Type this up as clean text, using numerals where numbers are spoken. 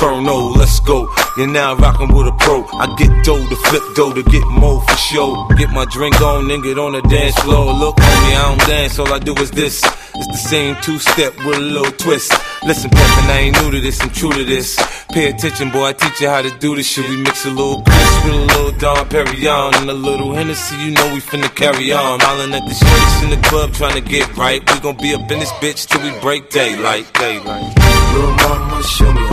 Inferno, let's go. You're now rockin' with a pro. I get dough to flip dough to get more for show. Get my drink on and get on the dance floor. Look, homie, I don't dance, all I do is this. It's the same two-step with a little twist. Listen, Peppin', I ain't new to this, I'm true to this. Pay attention, boy, I teach you how to do this shit. We mix a little Chris with a little Dom Perignon and a little Hennessy, you know we finna carry on. Hollin' at the streets in the club trying to get right. We gon' be up in this bitch till we break daylight. Little mama, show me